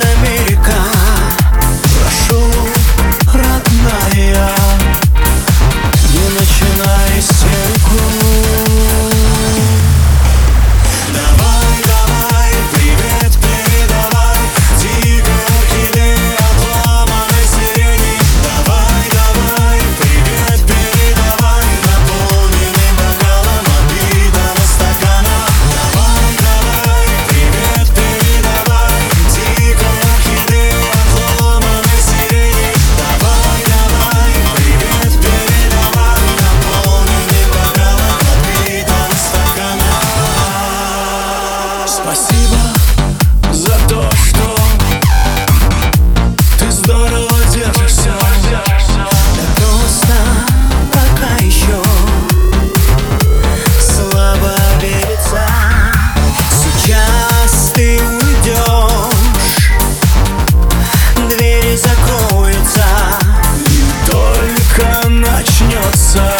берега. Прошу, родная, не начинай истерику. Давай, давай, привет передавай дикой орхидее отломанной сирени. Давай, давай, привет передавай наполненным бокалом отбитого стакана. Давай, давай, привет передавай дикой орхидее отломанной сирени. Давай, давай, привет передавай наполненным бокалом отбитого стакана. Спасибо за то, что ты здорово держишься. Да просто пока еще слабо верится. Сейчас ты уйдешь, двери закроются, и только начнется,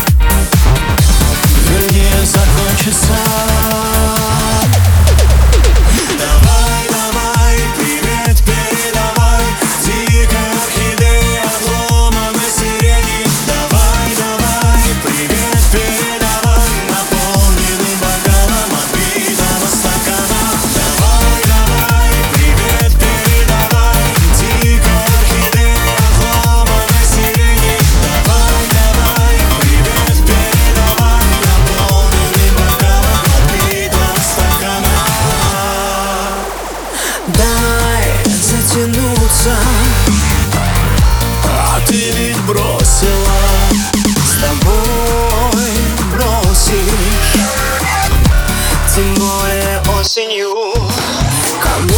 вернее закончится. Давай, давай, привет передавай дикой орхидее отломанной сирени. Давай, давай, привет передавай наполненным бокалом отбитого стакана. Давай, давай, привет передавай дикой орхидее отломанной сирени. Давай, давай, привет передавай наполненным бокалом отбитого стакана. Дай затянуться, а ты ведь бросила, с тобой бросишь, тем более осенью. Кому